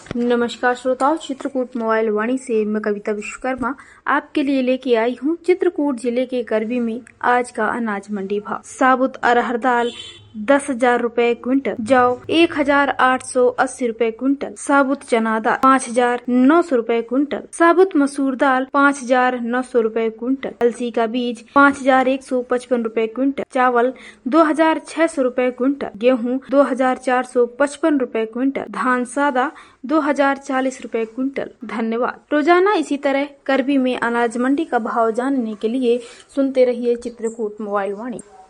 नमस्कार श्रोताओं, चित्रकूट मोबाइल वाणी से मैं कविता विश्वकर्मा आपके लिए लेके आई हूँ चित्रकूट जिले के करबी में आज का अनाज मंडी भाव। साबुत अरहर दाल 10,000 रुपए क्विंटल, जौ 1,880 रुपए क्विंटल, साबुत चना दाल 5,900 रुपए क्विंटल, साबुत मसूर दाल 5,900 रुपए क्विंटल, अलसी का बीज 5,155 रुपए क्विंटल, चावल 2,600 रुपए क्विंटल, गेहूं 2,455 रुपए क्विंटल, धान सादा 2,040 रुपए क्विंटल। धन्यवाद। रोजाना इसी तरह करबी में अनाज मंडी का भाव जानने के लिए सुनते रहिए चित्रकूट मोबाइल वाणी।